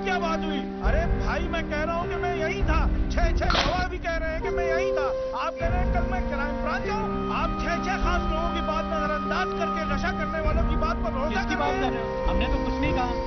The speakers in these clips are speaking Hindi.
क्या बात हुई? अरे भाई मैं कह रहा हूँ कि मैं यही था। 6 गवाह भी कह रहे हैं कि मैं यही था। आप कह रहे हैं कल मैं क्राइम ब्रांच जाऊँ? आप 6 खास लोगों की बात नजरअंदाज करके नशा करने वालों की बात पर भरोसा किसकी बात कर रहे हो? हमने तो कुछ नहीं कहा।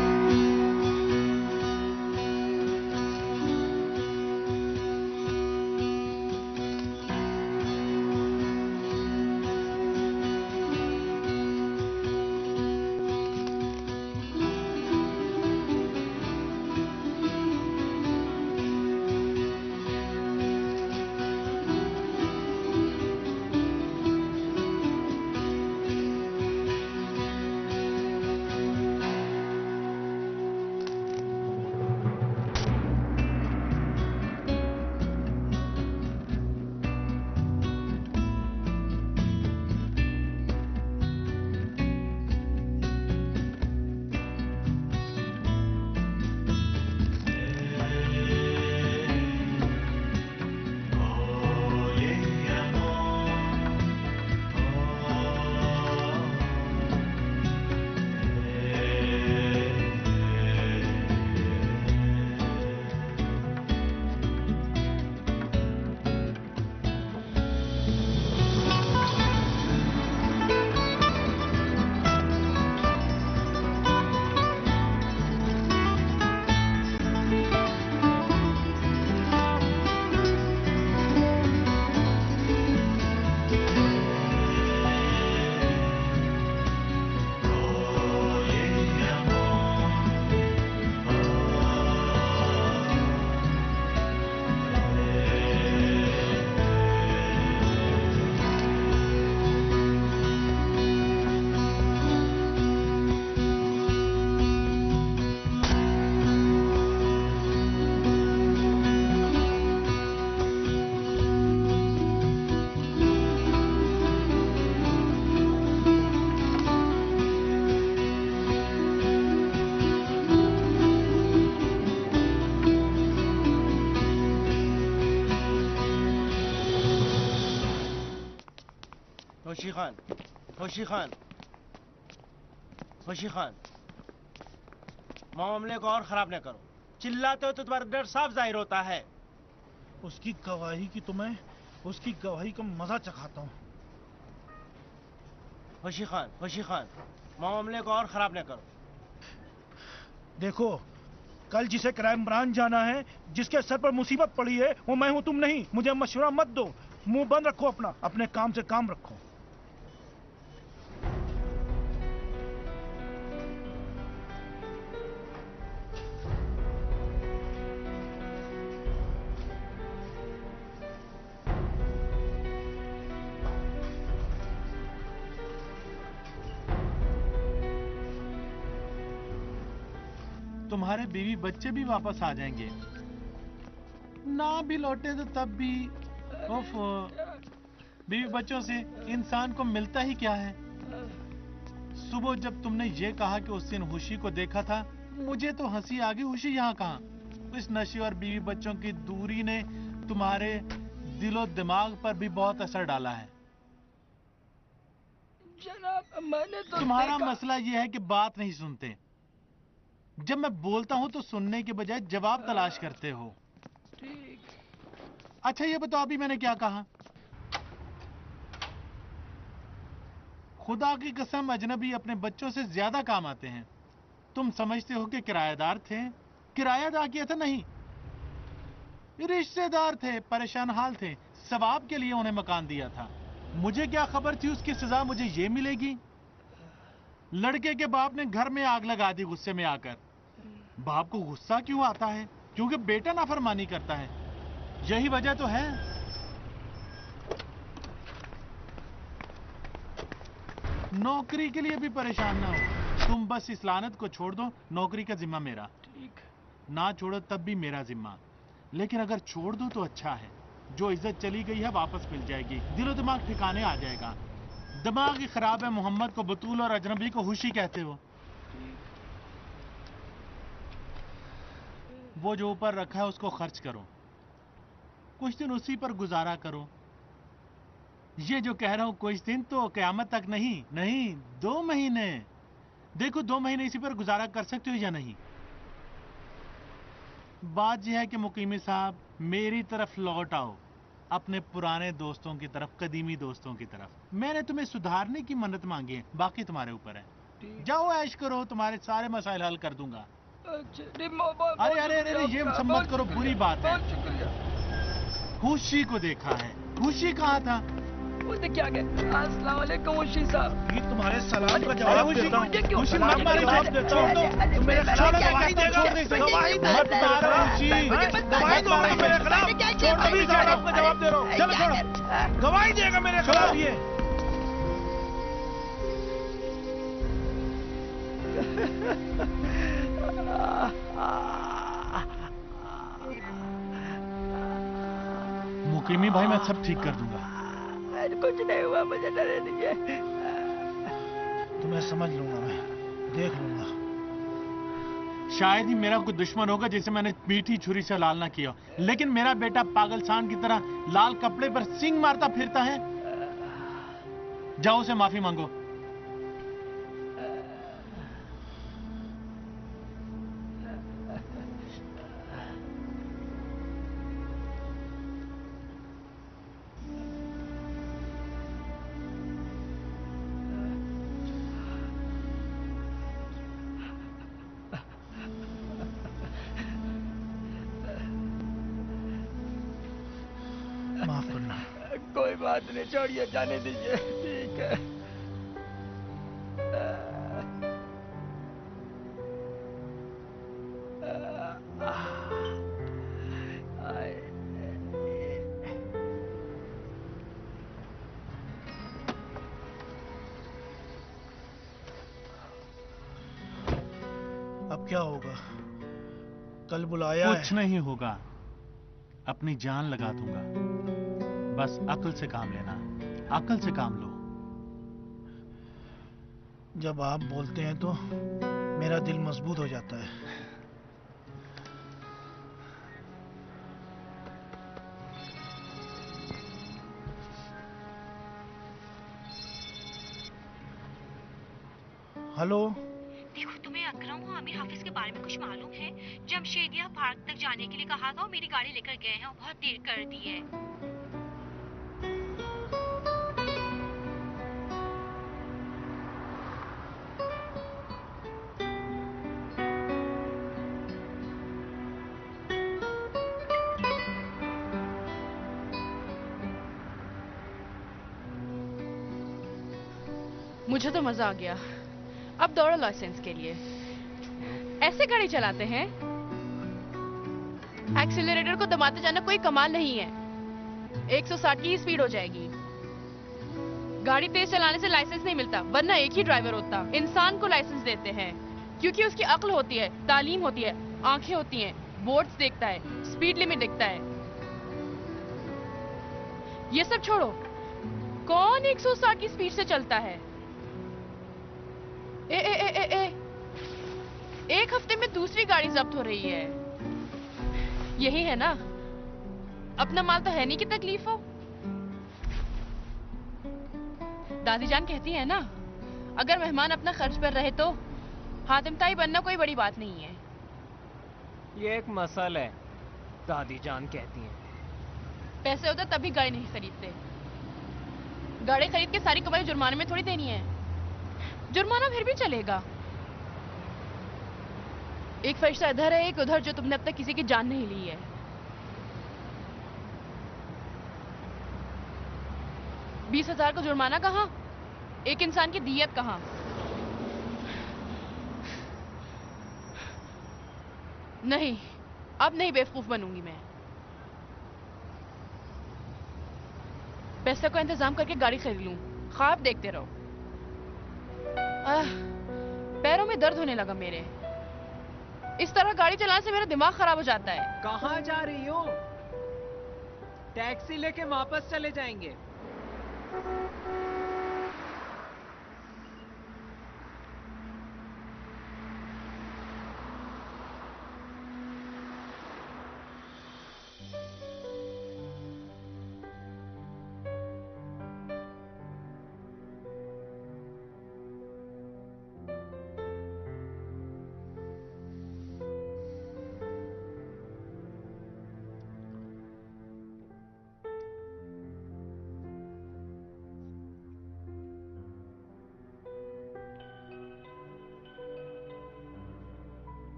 होशी खान, मामले को और खराब न करो। चिल्लाते हो तो तुम्हारा डर साफ जाहिर होता है। उसकी गवाही की तुम्हें उसकी गवाही का मजा चखाता हूँ। होशी खान, मामले को और खराब न करो। देखो, कल जिसे क्राइम ब्रांच जाना है, जिसके सर पर मुसीबत पड़ी है, वो मैं हूं, तुम नहीं। मुझे मशवरा मत दो। मुंह बंद रखो अपना, अपने काम से काम रखो। तुम्हारे बीवी बच्चे भी वापस आ जाएंगे। ना भी लौटे तो तब भी उफ, बीवी बच्चों से इंसान को मिलता ही क्या है। सुबह जब तुमने ये कहा कि उस दिन खुशी को देखा था, मुझे तो हंसी आ गई। खुशी यहाँ कहाँ? इस नशे और बीवी बच्चों की दूरी ने तुम्हारे दिलो दिमाग पर भी बहुत असर डाला है। जनाब, मैंने तो तुम्हारा मसला यह है कि बात नहीं सुनते। जब मैं बोलता हूं तो सुनने के बजाय जवाब तलाश करते हो। ठीक। अच्छा ये बताओ अभी मैंने क्या कहा? खुदा की कसम, अजनबी अपने बच्चों से ज्यादा काम आते हैं। तुम समझते हो कि किराएदार थे? किराया अदा किया था? नहीं, रिश्तेदार थे, परेशान हाल थे, सवाब के लिए उन्हें मकान दिया था। मुझे क्या खबर थी उसकी सजा मुझे ये मिलेगी। लड़के के बाप ने घर में आग लगा दी गुस्से में आकर। बाप को गुस्सा क्यों आता है? क्योंकि बेटा नाफरमानी करता है। यही वजह तो है। नौकरी के लिए भी परेशान ना हो। तुम बस इस लानत को छोड़ दो, नौकरी का जिम्मा मेरा। ठीक। ना छोड़ो तब भी मेरा जिम्मा। लेकिन अगर छोड़ दो तो अच्छा है। जो इज्जत चली गई है वापस मिल जाएगी, दिलो दिमाग ठिकाने आ जाएगा। दिमाग ही खराब है। मोहम्मद को बतूल और अजनबी को खुशी कहते हो। वो जो ऊपर रखा है उसको खर्च करो, कुछ दिन उसी पर गुजारा करो। ये जो कह रहा हूं कुछ दिन, तो क़यामत तक नहीं, नहीं 2 महीने। देखो 2 महीने इसी पर गुजारा कर सकते हो या नहीं? बात यह है कि मुकीमी साहब मेरी तरफ लौट आओ, अपने पुराने दोस्तों की तरफ, कदीमी दोस्तों की तरफ। मैंने तुम्हें सुधारने की मन्नत मांगी है, बाकी तुम्हारे ऊपर है। ठीक। जाओ ऐश करो, तुम्हारे सारे मसाइल हल कर दूंगा। अच्छा, नहीं, बहुत अरे अरे अरे शुक्रिया ये आपका, सब बहुत मत करो, शुक्रिया, बुरी बात है। बहुत शुक्रिया। खुशी को देखा है, खुशी कहाँ था? उसने क्या कहा? अस्सलाम वालेकुम उशी साहब। ये तुम्हारे सलाम का जवाब देता हूँ। मुझे क्यों खुशी सलाम मत मारो, देता जवाब है? देता हूँ तो तुम मेरे खिलाफ छोड़ो, गवाही मैं देगा। छोड़ दे सकता। गवाही दे। मत मारो खुशी। गवाही दोगे मेरे खिलाफ? अभी से आपका जवाब दे रहा हूँ। चलो छोड़ो, गवाही देगा मेरे खिलाफ ये। मुकीमी भाई मैं सब ठीक कर दूंगा। कुछ नहीं हुआ, मुझे डरे दीजिए। तुम्हें समझ लूंगा, मैं देख लूंगा। शायद ही मेरा कोई दुश्मन होगा जिसे मैंने मीठी छुरी से लाल ना किया, लेकिन मेरा बेटा पागलसान की तरह लाल कपड़े पर सिंग मारता फिरता है। जाओ उसे माफी मांगो। माफ करना। कोई बात नहीं, छोड़िए, जाने दीजिए। ठीक है। अब क्या होगा? कल बुलाया कुछ नहीं होगा, अपनी जान लगा दूंगा। बस अक्ल से काम लेना, अक्ल से काम लो। जब आप बोलते हैं तो मेरा दिल मजबूत हो जाता है। हेलो, देखो, तुम्हें अकरम और आमिर हाफिज के बारे में कुछ मालूम है? जमशेदिया पार्क तक जाने के लिए कहा था और मेरी गाड़ी लेकर गए हैं और बहुत देर कर दी है। मुझे तो मजा आ गया। अब दौड़ो लाइसेंस के लिए। ऐसे गाड़ी चलाते हैं? एक्सीलरेटर को दबाते जाना कोई कमाल नहीं है। 160 की स्पीड हो जाएगी। गाड़ी तेज चलाने से लाइसेंस नहीं मिलता, वरना एक ही ड्राइवर होता। इंसान को लाइसेंस देते हैं क्योंकि उसकी अक्ल होती है, तालीम होती है, आंखें होती हैं, बोर्ड्स देखता है, स्पीड लिमिट देखता है। ये सब छोड़ो, कौन 160 की स्पीड से चलता है? ए, ए, ए, ए, ए, एक हफ्ते में दूसरी गाड़ी जब्त हो रही है। यही है ना? अपना माल तो है नहीं कि तकलीफ हो। दादी जान कहती है ना, अगर मेहमान अपना खर्च पर रहे तो हातिमताई बनना कोई बड़ी बात नहीं है। ये एक मसल है, दादी जान कहती हैं। पैसे होते तभी गाड़ी नहीं खरीदते। गाड़ी खरीद के सारी कमाई जुर्माने में थोड़ी देनी है। जुर्माना फिर भी चलेगा। एक फरिश्ता इधर है, एक उधर, जो तुमने अब तक किसी की जान नहीं ली है। 20,000 का जुर्माना कहाँ? एक इंसान की दियत कहाँ? नहीं, अब नहीं बेवकूफ बनूंगी मैं। पैसे का इंतजाम करके गाड़ी खरीद लूं, ख्वाब देखते रहो। पैरों में दर्द होने लगा मेरे। इस तरह गाड़ी चलाने से मेरा दिमाग खराब हो जाता है। कहाँ जा रही हो? टैक्सी लेके वापस चले जाएंगे।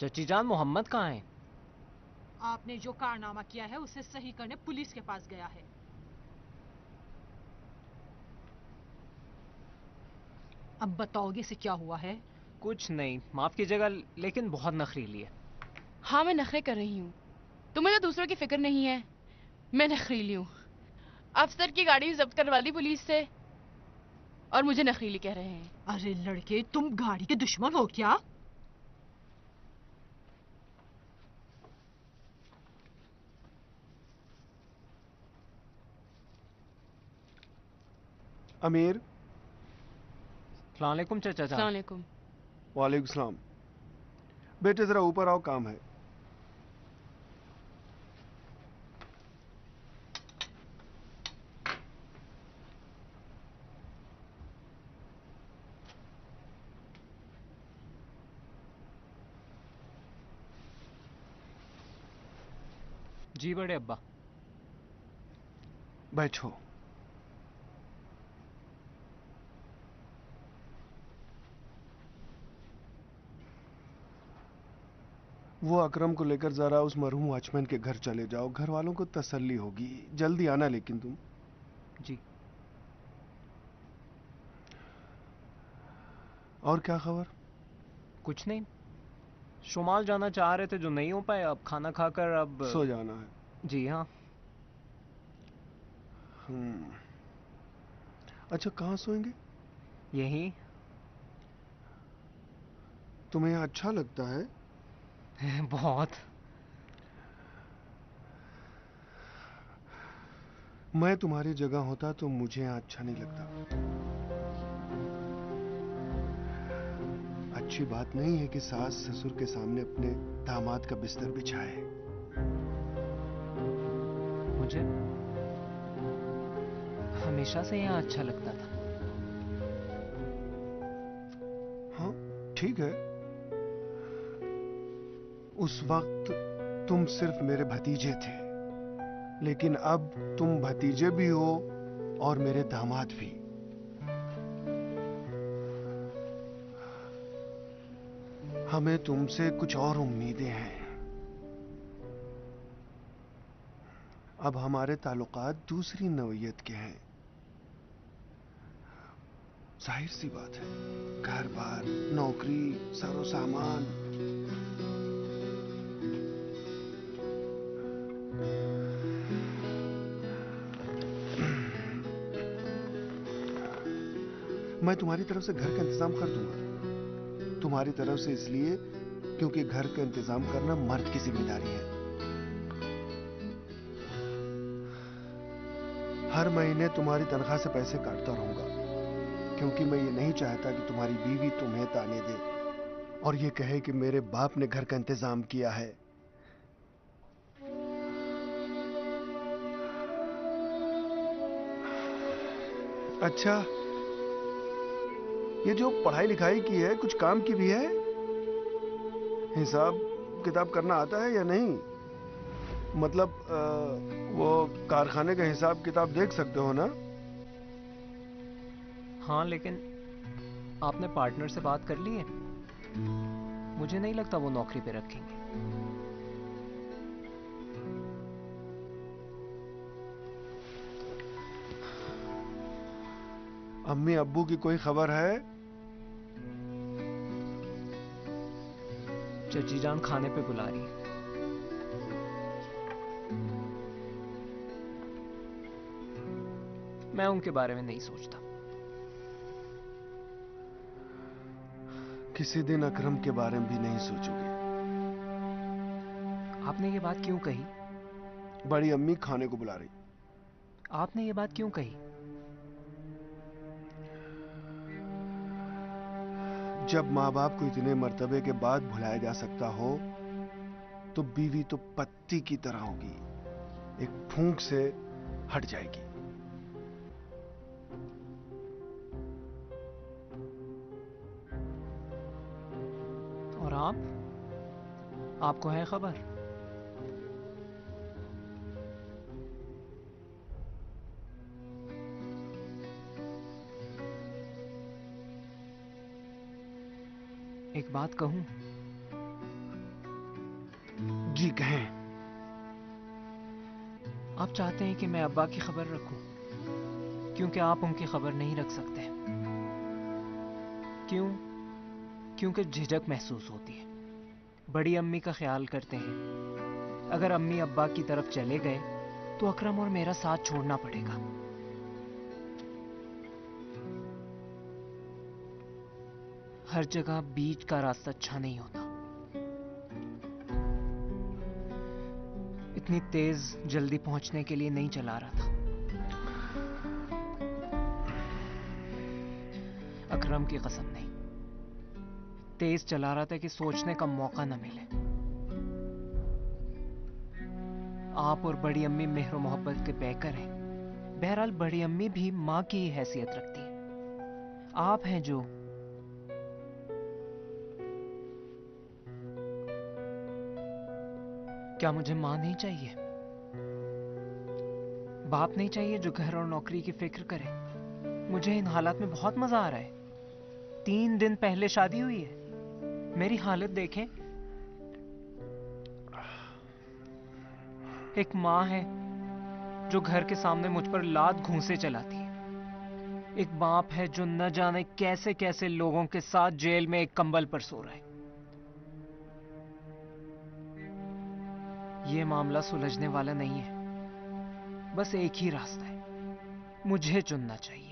चची जान, मोहम्मद कहाँ है? आपने जो कारनामा किया है उसे सही करने पुलिस के पास गया है। अब बताओगे इसे क्या हुआ है? कुछ नहीं, माफ कीजिएगा, लेकिन बहुत नखरीली है। हाँ, मैं नखरे कर रही हूँ। तुम्हें तो दूसरों की फिक्र नहीं है। मैं नखरीली हूँ। अफसर की गाड़ी जब्त करवा दी पुलिस से और मुझे नखरीली कह रहे हैं। अरे लड़के, तुम गाड़ी के दुश्मन हो क्या? अमीर। अस्सलाम वालेकुम चचा जान। अस्सलाम वालेकुम। वालेकुम सलाम। बेटे जरा ऊपर आओ, काम है। जी बड़े अब्बा। बैठो। वो अकरम को लेकर जरा उस मरहूम वॉचमैन के घर चले जाओ, घर वालों को तसल्ली होगी। जल्दी आना लेकिन तुम। जी। और क्या खबर? कुछ नहीं, शुमाल जाना चाह रहे थे जो नहीं हो पाए, अब खाना खाकर अब सो जाना है। जी हाँ। अच्छा, कहाँ सोएंगे? यही। तुम्हें यहाँ अच्छा लगता है? बहुत। मैं तुम्हारी जगह होता तो मुझे यहाँ अच्छा नहीं लगता। अच्छी बात नहीं है कि सास ससुर के सामने अपने दामाद का बिस्तर बिछाए। मुझे हमेशा से यहाँ अच्छा लगता था। हाँ, ठीक है। उस वक्त तुम सिर्फ मेरे भतीजे थे, लेकिन अब तुम भतीजे भी हो और मेरे दामाद भी। हमें तुमसे कुछ और उम्मीदें हैं। अब हमारे ताल्लुकात दूसरी नौइयत के हैं। जाहिर सी बात है, घर बार, नौकरी, सारो सामान। मैं तुम्हारी तरफ से घर का इंतजाम कर दूंगा। तुम्हारी तरफ से इसलिए क्योंकि घर का इंतजाम करना मर्द की जिम्मेदारी है। हर महीने तुम्हारी तनख्वाह से पैसे काटता रहूंगा, क्योंकि मैं ये नहीं चाहता कि तुम्हारी बीवी तुम्हें ताने दे और ये कहे कि मेरे बाप ने घर का इंतजाम किया है। अच्छा, ये जो पढ़ाई लिखाई की है कुछ काम की भी है? हिसाब किताब करना आता है या नहीं? मतलब वो कारखाने का हिसाब किताब देख सकते हो ना? हाँ, लेकिन आपने पार्टनर से बात कर ली है? मुझे नहीं लगता वो नौकरी पे रखेंगे। अम्मी अब्बू की कोई खबर है? चची जान खाने पे बुला रही है। मैं उनके बारे में नहीं सोचता। किसी दिन अकरम के बारे में भी नहीं सोचोगे? आपने ये बात क्यों कही? बड़ी अम्मी खाने को बुला रही। आपने ये बात क्यों कही? जब माँ बाप को इतने मर्तबे के बाद भुलाया जा सकता हो, तो बीवी तो पत्ती की तरह होगी, एक फूंक से हट जाएगी। और आपको है खबर? एक बात कहूं, जी कहें। आप चाहते हैं कि मैं अब्बा की खबर रखूं, क्योंकि आप उनकी खबर नहीं रख सकते। क्यों? क्योंकि झिझक महसूस होती है। बड़ी अम्मी का ख्याल करते हैं। अगर अम्मी अब्बा की तरफ चले गए तो अकरम और मेरा साथ छोड़ना पड़ेगा। हर जगह बीच का रास्ता अच्छा नहीं होता। इतनी तेज जल्दी पहुंचने के लिए नहीं चला रहा था। अकरम की कसम नहीं, तेज चला रहा था कि सोचने का मौका न मिले। आप और बड़ी अम्मी मेहर मोहब्बत के पैकर हैं। बहरहाल बड़ी अम्मी भी माँ की ही हैसियत रखती है। आप हैं जो क्या मुझे माँ नहीं चाहिए? बाप नहीं चाहिए जो घर और नौकरी की फिक्र करे? मुझे इन हालात में बहुत मजा आ रहा है। 3 दिन पहले शादी हुई है। मेरी हालत देखें। एक माँ है जो घर के सामने मुझ पर लात घूंसे चलाती है। एक बाप है जो न जाने कैसे कैसे लोगों के साथ जेल में एक कंबल पर सो रहा है। ये मामला सुलझने वाला नहीं है। बस एक ही रास्ता है, मुझे चुनना चाहिए।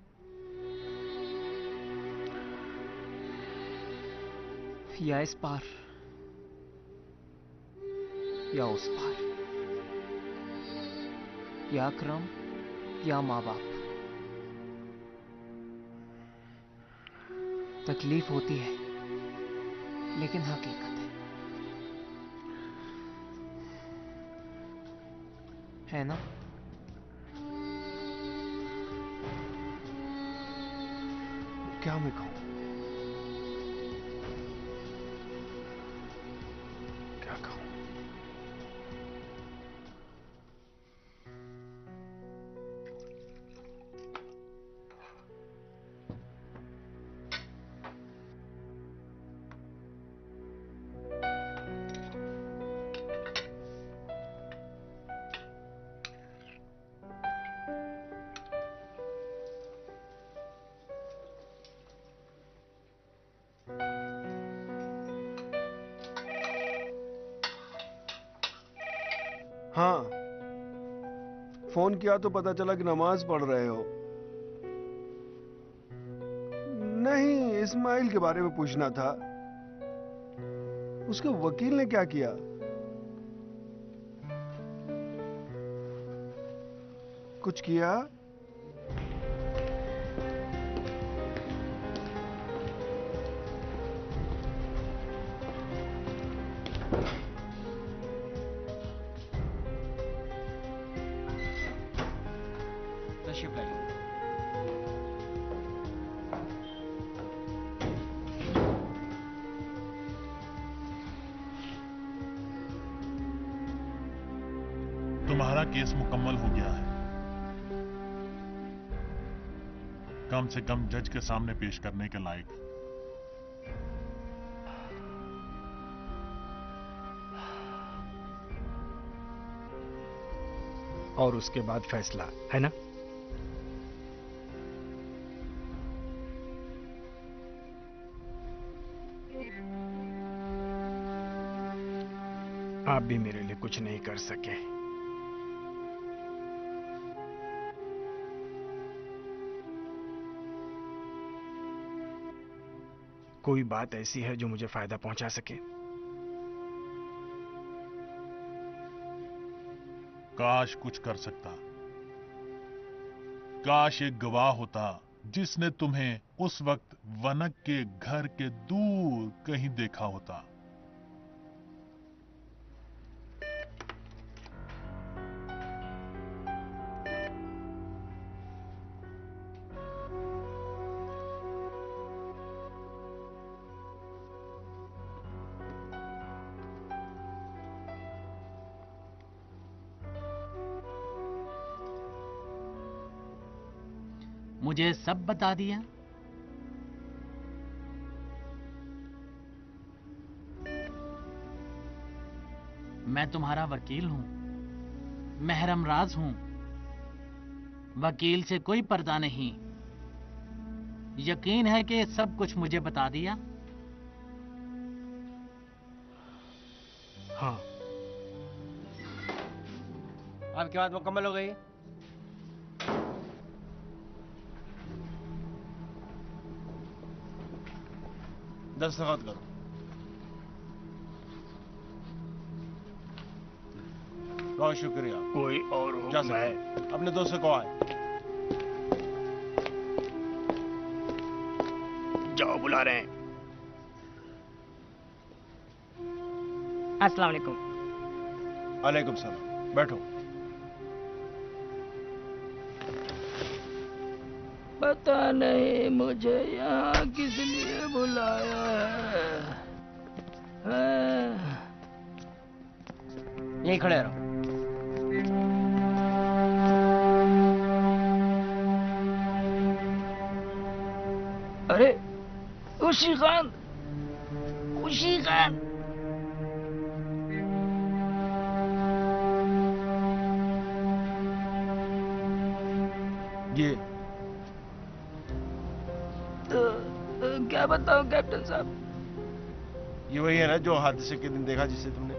या इस पार या उस पार, या अकरम या माँ बाप। तकलीफ होती है लेकिन हकीकत है ना? क्या मैं कहूं? क्या कहूं? हाँ, फोन किया तो पता चला कि नमाज पढ़ रहे हो। नहीं, इस्माइल के बारे में पूछना था। उसके वकील ने क्या किया? कुछ किया? तशरीफ लाइए। तुम्हारा केस मुकम्मल हो गया है। कम से कम जज के सामने पेश करने के लायक। और उसके बाद फैसला, है ना? आप भी मेरे लिए कुछ नहीं कर सके। कोई बात ऐसी है जो मुझे फायदा पहुंचा सके? काश कुछ कर सकता। काश एक गवाह होता जिसने तुम्हें उस वक्त वनक के घर के दूर कहीं देखा होता। मुझे सब बता दिया। मैं तुम्हारा वकील हूं, महरम राज हूं। वकील से कोई पर्दा नहीं। यकीन है कि सब कुछ मुझे बता दिया? हाँ। आपकी बात मुकम्मल हो गई। दस्तखत करो। बहुत शुक्रिया। कोई और हो? जा सकते अपने दोस्त को आए। जाओ, बुला रहे हैं। अस्सलाम वालेकुम। वालेकुम सलाम। बैठो। पता नहीं मुझे यहाँ किस लिए बुलाया है। यहीं खड़े रहो। अरे खुशी खान, खुशी खान। ये तो क्या बताऊं कैप्टन साहब? ये वही है ना जो हादसे के दिन देखा जिसे तुमने?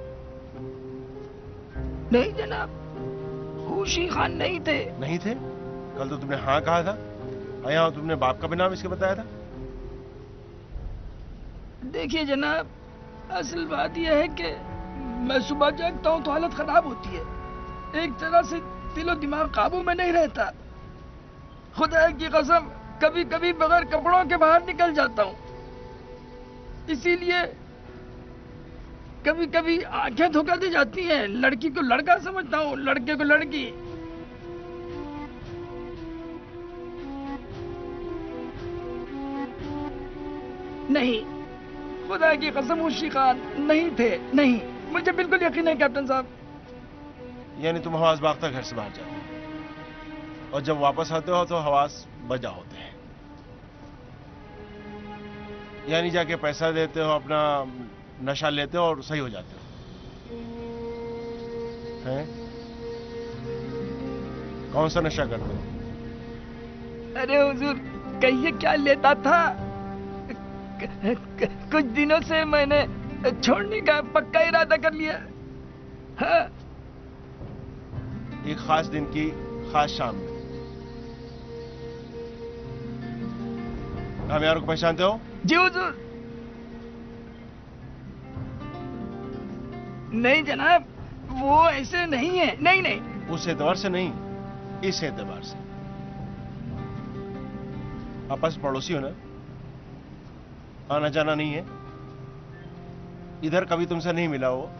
नहीं जनाब, खुशी खान नहीं थे। नहीं थे? कल तो तुमने हाँ कहा था। यहाँ तुमने बाप का भी नाम इसके बताया था। देखिए जनाब, असल बात यह है कि मैं सुबह जागता हूँ तो हालत खराब होती है। एक तरह से दिलो दिमाग काबू में नहीं रहता। खुदा की कसम, कभी कभी बगैर कपड़ों के बाहर निकल जाता हूँ। इसीलिए कभी कभी आंखें धोखा दे जाती हैं। लड़की को लड़का समझता हूँ, लड़के को लड़की। नहीं, खुदा की कसम खुशी खान नहीं थे। नहीं, मुझे बिल्कुल यकीन है कैप्टन साहब। यानी तुम हवास बाग तक घर से बाहर जाते हो और जब वापस आते हो तो हवास बजा होते हैं। यानी जाके पैसा देते हो, अपना नशा लेते हो और सही हो जाते हो। हैं? कौन सा नशा करते हो? अरे हुजूर, कहिए क्या लेता था। कुछ दिनों से मैंने छोड़ने का पक्का इरादा कर लिया। हाँ। एक खास दिन की खास शाम में। हम यारों को पहचानते हो? जी हुजूर। नहीं जनाब, वो ऐसे नहीं है। नहीं नहीं, उस एतबार से नहीं, इस एतबार से। आपस पड़ोसी हो ना, आना जाना नहीं है। इधर कभी तुमसे नहीं मिला वो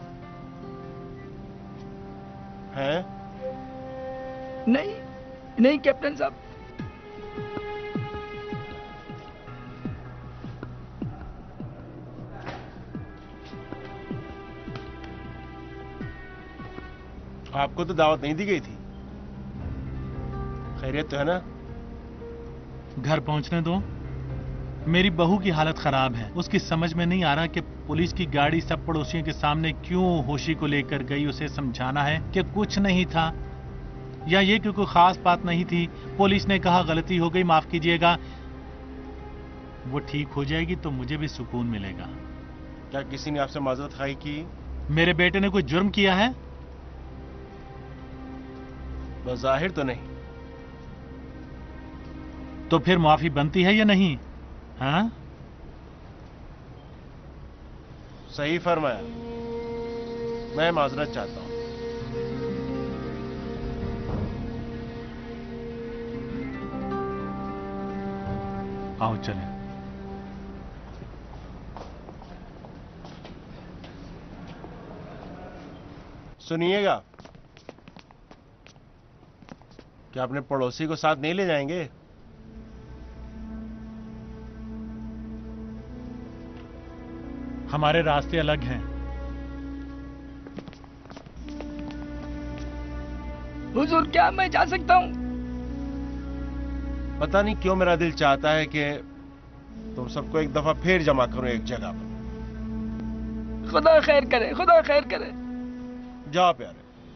है? नहीं नहीं कैप्टन साहब। आपको तो दावत नहीं दी गई थी। खैरियत तो है ना? घर पहुंचने दो। मेरी बहू की हालत खराब है। उसकी समझ में नहीं आ रहा कि पुलिस की गाड़ी सब पड़ोसियों के सामने क्यों होशी को लेकर गई। उसे समझाना है कि कुछ नहीं था, या ये कि कोई खास बात नहीं थी। पुलिस ने कहा गलती हो गई, माफ कीजिएगा। वो ठीक हो जाएगी तो मुझे भी सुकून मिलेगा। क्या किसी ने आपसे माजरत खाई की? मेरे बेटे ने कोई जुर्म किया है? बज़ाहिर तो नहीं। तो फिर माफी बनती है या नहीं? हाँ? सही फरमाया। मैं माजरत चाहता हूं। आओ चलें। सुनिएगा, क्या अपने पड़ोसी को साथ नहीं ले जाएंगे? हमारे रास्ते अलग हैं। हुजूर, क्या मैं जा सकता हूं? पता नहीं क्यों मेरा दिल चाहता है कि तुम सबको एक दफा फिर जमा करो एक जगह पर। खुदा खैर करे, खुदा खैर करे। जाओ प्यारे।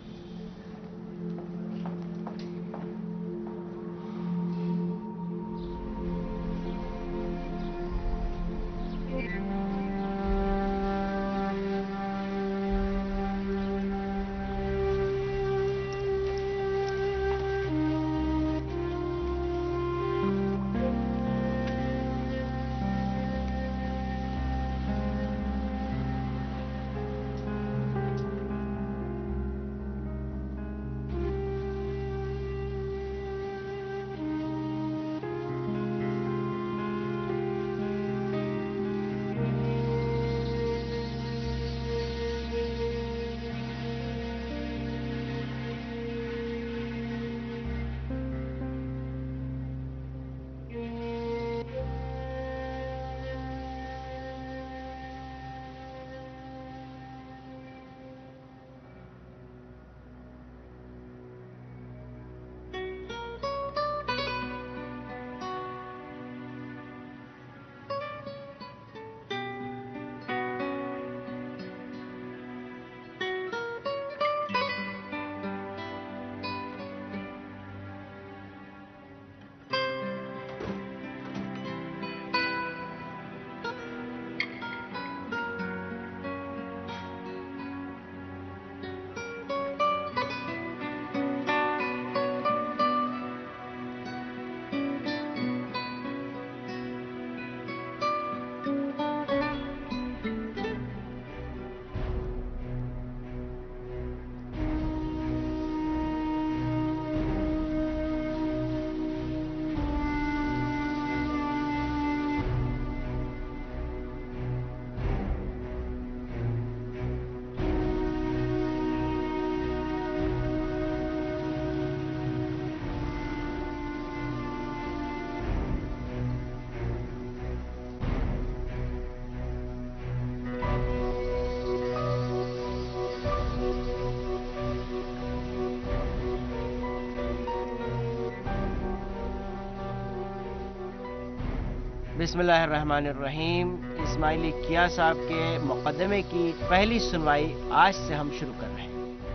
बिस्मिल्लाहिर्रहमानिर्रहीम। इस्माइली किया साहब के मुकदमे की पहली सुनवाई आज से हम शुरू कर रहे हैं।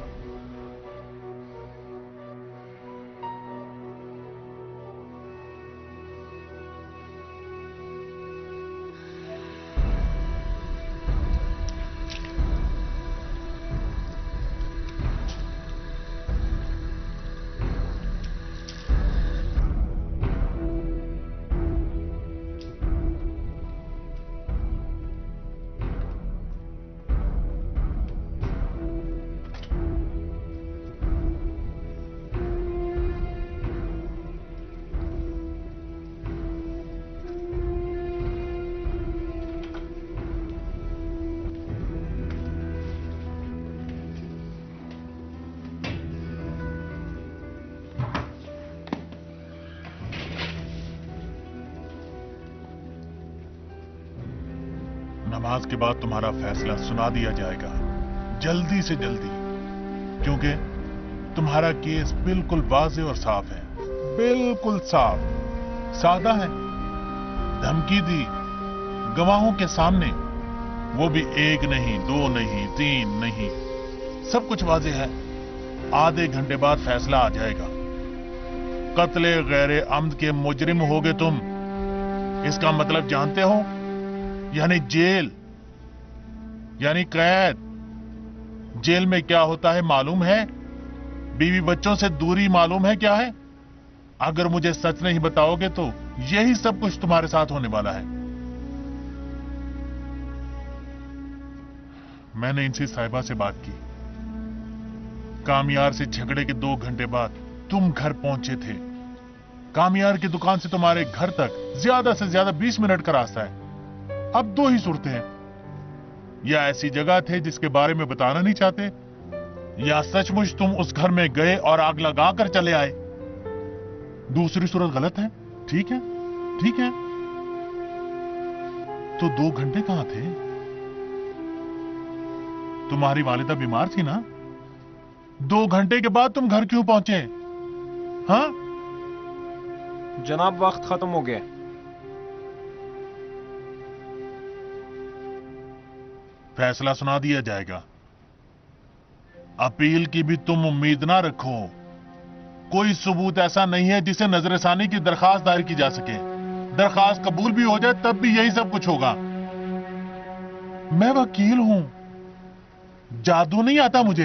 नमाज के बाद तुम्हारा फैसला सुना दिया जाएगा, जल्दी से जल्दी, क्योंकि तुम्हारा केस बिल्कुल वाज़ेह और साफ है, बिल्कुल साफ। सादा है, धमकी दी गवाहों के सामने, वो भी एक नहीं, दो नहीं, तीन नहीं, सब कुछ वाज़ेह है। आधे घंटे बाद फैसला आ जाएगा। कत्ले गैर अम्द के मुजरिम होगे तुम, इसका मतलब जानते हो? यानी जेल, यानी कैद। जेल में क्या होता है मालूम है? बीवी बच्चों से दूरी मालूम है क्या है? अगर मुझे सच नहीं बताओगे तो यही सब कुछ तुम्हारे साथ होने वाला है। मैंने इनसी साहिबा से बात की। कामियार से झगड़े के 2 घंटे बाद तुम घर पहुंचे थे। कामियार की दुकान से तुम्हारे घर तक ज्यादा से ज्यादा 20 मिनट का रास्ता है। अब 2 ही सूरतें हैं, या ऐसी जगह थे जिसके बारे में बताना नहीं चाहते, या सचमुच तुम उस घर में गए और आग लगा कर चले आए। दूसरी सूरत गलत है। ठीक है, ठीक है, तो 2 घंटे कहां थे? तुम्हारी वालिदा बीमार थी ना? 2 घंटे के बाद तुम घर क्यों पहुंचे? हाँ जनाब, वक्त खत्म हो गया। फैसला सुना दिया जाएगा। अपील की भी तुम उम्मीद ना रखो। कोई सबूत ऐसा नहीं है जिसे नजरसानी की दरखास्त दायर की जा सके। दरखास्त कबूल भी हो जाए तब भी यही सब कुछ होगा। मैं वकील हूं, जादू नहीं आता मुझे।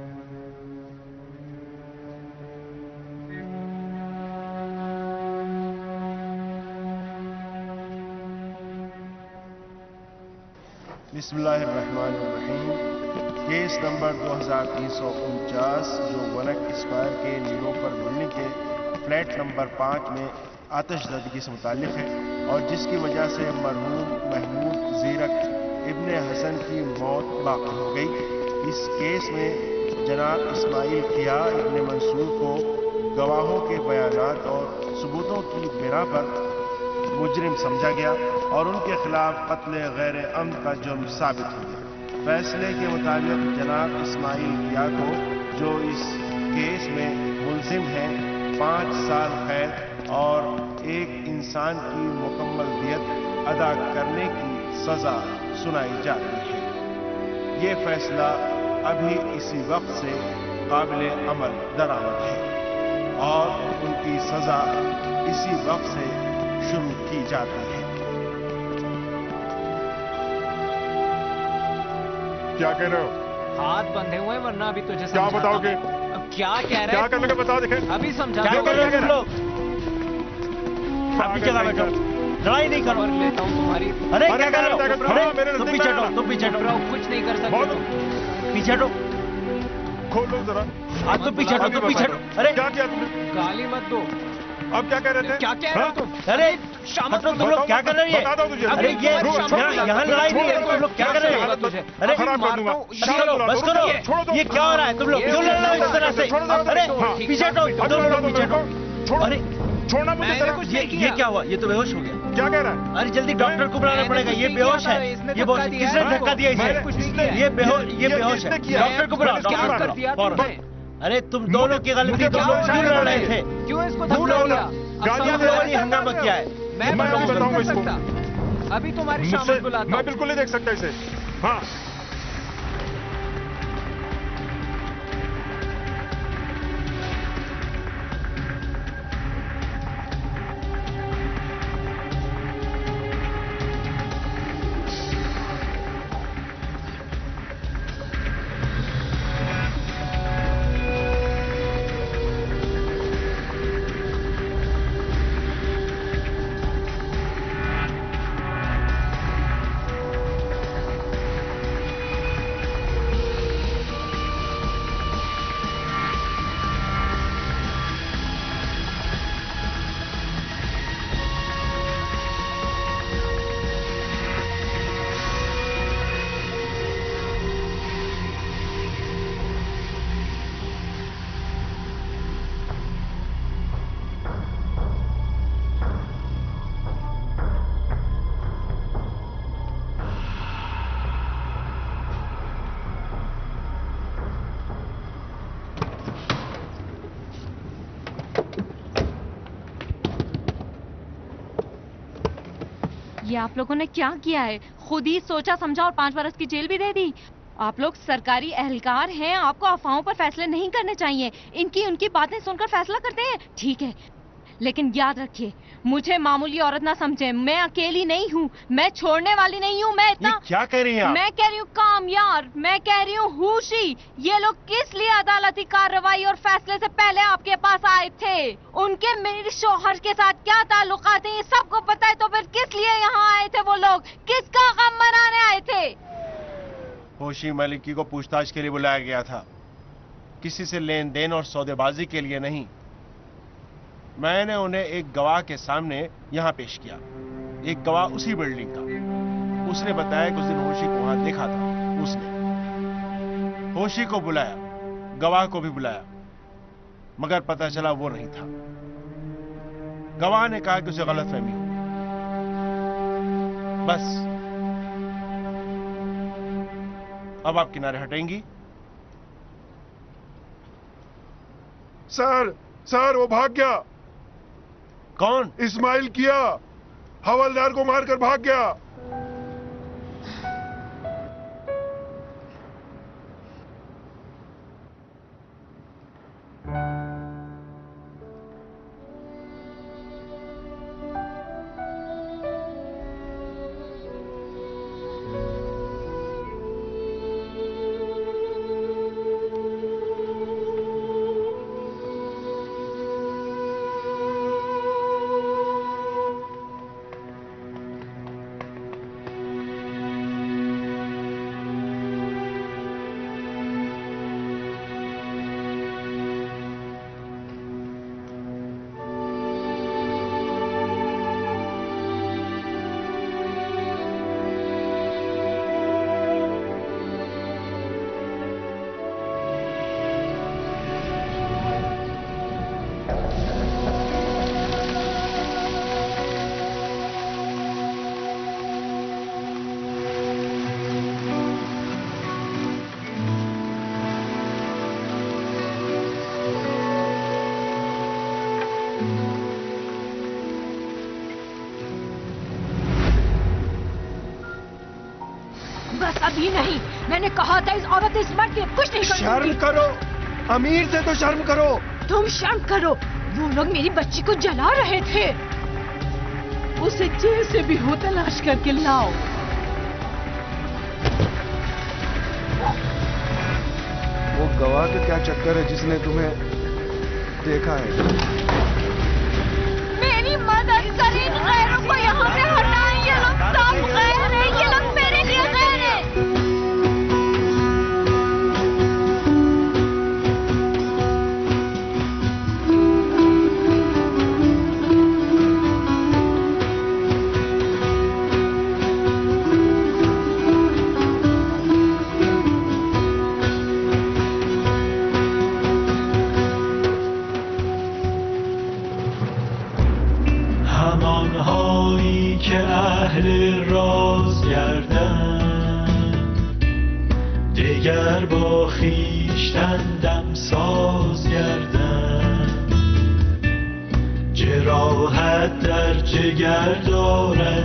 बिस्मिल्लाहिर्रहमानिर्रहीम। केस नंबर 2349 जो वनक स्क्वायर के नीलोफर बिल्डिंग के फ्लैट नंबर 5 में आतिशज़दगी से मुताल्लिक है और जिसकी वजह से मरहूम महमूद ज़ीरक इब्ने हसन की मौत वाक़ हो गई। इस केस में जनाब इस्माइल किया इब्ने मंसूर को गवाहों के बयानात और सबूतों की बिना पर मुजरिम समझा गया और उनके खिलाफ कत्ल गैर अम्द का जुर्म साबित हो गया। फैसले के मुताबिक जनाब इस्माइल किया को जो इस केस में मुलजिम हैं 5 साल कैद और एक इंसान की मुकम्मल दियत अदा करने की सजा सुनाई जाती है। ये फैसला अभी इसी वक्त से काबिल अमल दरामद है और उनकी सजा इसी वक्त से शुरू की जाती है। क्या कह रहे हो? हाथ बंधे हुए हैं वरना अभी तुझे क्या बताओगे? क्या कह रहे क्या करने का बता देखे? अभी समझा। क्या कर रहे हो तुम लोग? आप पीछे बैठो, लड़ाई नहीं करो। लेता हूँ तुम्हारी। अरे क्या कर रहे हो? तुम पीछे हटो, तुम पीछे हटो। कुछ नहीं कर सकते। पीछे हटो। खोल लो जरा। आज तुम पीछे हटो, तुम पीछे हटो। अरे क्या किया तुमने? गाली मत दो। अब क्या कह रहे थे? क्या कह रहे हो तुम? अरे हटो, तुम लोग क्या कर रहे हो? बता दो तुझे। अरे ये यहाँ लड़ाई नहीं है, तुम लोग क्या कर रहे हो? अरे खराब कर दूंगा। बस करो, ये क्या हो रहा है? तुम लोग क्यों लड़ रहे हो इस तरह से? अरे पीछे हटो, तुम लोग पीछे हटो। अरे छोड़ना मुझे। ये क्या हुआ? ये तो बेहोश हो गया। क्या कह रहा है? अरे जल्दी डॉक्टर को बुलाना पड़ेगा। ये बेहोश है। ये किसने धक्का दिया इसे? ये बेहोश है। डॉक्टर को बुलाओ, डॉक्टर को बुलाओ। अरे तुम दोनों की गलती, तुम लोग क्यों लड़ रहे थे? क्यों इसको धक्का दिया? गालियां दे रही, हंगामा किया है। मैं बताऊंगा इसको। अभी तुम्हारी शामत बुलाता हूं। मैं बिल्कुल नहीं देख सकता इसे। हाँ ये आप लोगों ने क्या किया है? खुद ही सोचा समझा और 5 बरस की जेल भी दे दी। आप लोग सरकारी एहलकार हैं, आपको अफवाहों पर फैसले नहीं करने चाहिए। इनकी उनकी बातें सुनकर फैसला करते हैं, ठीक है, लेकिन याद रखिए मुझे मामूली औरत ना समझे। मैं अकेली नहीं हूँ, मैं छोड़ने वाली नहीं हूँ। मैं इतना क्या कह रही हैं आप? मैं कह रही हूँ काम यार, मैं कह रही हूँ होशी। ये लोग किस लिए अदालती कार्रवाई और फैसले से पहले आपके पास आए थे? उनके मेरे शौहर के साथ क्या ताल्लुकात हैं ये सबको पता है, तो फिर किस लिए यहाँ आए थे वो लोग? किसका गम मनाने आए थे? होशी मलिकी को पूछताछ के लिए बुलाया गया था, किसी से लेन देन और सौदेबाजी के लिए नहीं। मैंने उन्हें एक गवाह के सामने यहां पेश किया, एक गवाह उसी बिल्डिंग का। उसने बताया कि उस दिन होशी को वहां देखा था। उसने होशी को बुलाया, गवाह को भी बुलाया, मगर पता चला वो नहीं था। गवाह ने कहा कि उसे गलतफहमी हो। बस अब आप किनारे हटेंगी? सर वो भाग गया। कौन? इस्माइल किया, हवलदार को मारकर भाग गया। बस अभी नहीं, मैंने कहा था इस औरत इस मर्द के कुछ नहीं कर सकती। शर्म करो, अमीर से तो शर्म करो। तुम शर्म करो, वो लोग मेरी बच्ची को जला रहे थे। उसे जेल से भी हो तलाश करके लाओ। वो गवाह का क्या चक्कर है जिसने तुम्हें देखा है? मेरी मदद करें, इन गैरों को यहाँ से हटाएं। ये लोग सब गैर हैं, ये लोग मेरे लिए गैर हैं। همانهایی که اهل راز گردند دگر با خویشتن دمساز گردند جراحت در جگر دارد